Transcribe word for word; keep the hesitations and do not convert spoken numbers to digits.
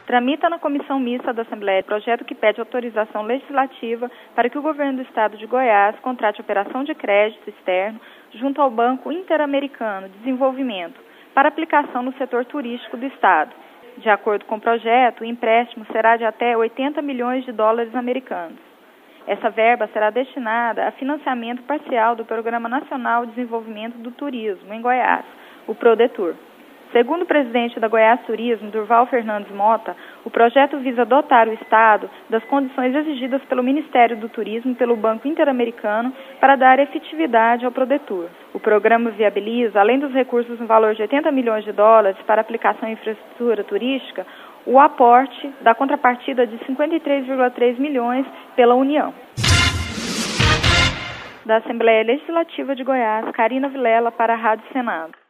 tramita na Comissão Mista da Assembleia projeto que pede autorização legislativa para que o governo do Estado de Goiás contrate operação de crédito externo junto ao Banco Interamericano de Desenvolvimento para aplicação no setor turístico do Estado. De acordo com o projeto, o empréstimo será de até oitenta milhões de dólares americanos. Essa verba será destinada a financiamento parcial do Programa Nacional de Desenvolvimento do Turismo em Goiás, o PRODETUR. Segundo o presidente da Goiás Turismo, Durval Fernandes Mota, o projeto visa dotar o Estado das condições exigidas pelo Ministério do Turismo e pelo Banco Interamericano para dar efetividade ao PRODETUR. O programa viabiliza, além dos recursos no valor de oitenta milhões de dólares para aplicação em infraestrutura turística, o aporte da contrapartida de cinquenta e três vírgula três milhões pela União. Da Assembleia Legislativa de Goiás, Karina Vilela para a Rádio Senado.